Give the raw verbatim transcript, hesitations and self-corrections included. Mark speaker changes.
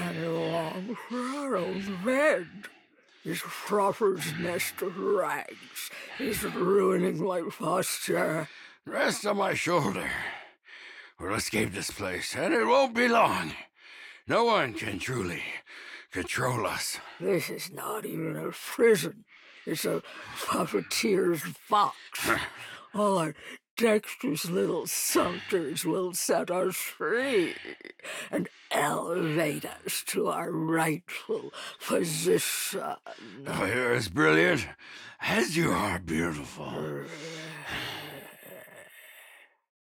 Speaker 1: and a long furrowed bed. This frother's nest of rags is ruining my posture.
Speaker 2: Rest on my shoulder. We'll escape this place, and it won't be long. No one can truly control us.
Speaker 1: This is not even a prison. It's a puppeteer's box. All our dexterous little sumpters will set us free and elevate us to our rightful position.
Speaker 2: Oh, you're as brilliant as you are beautiful.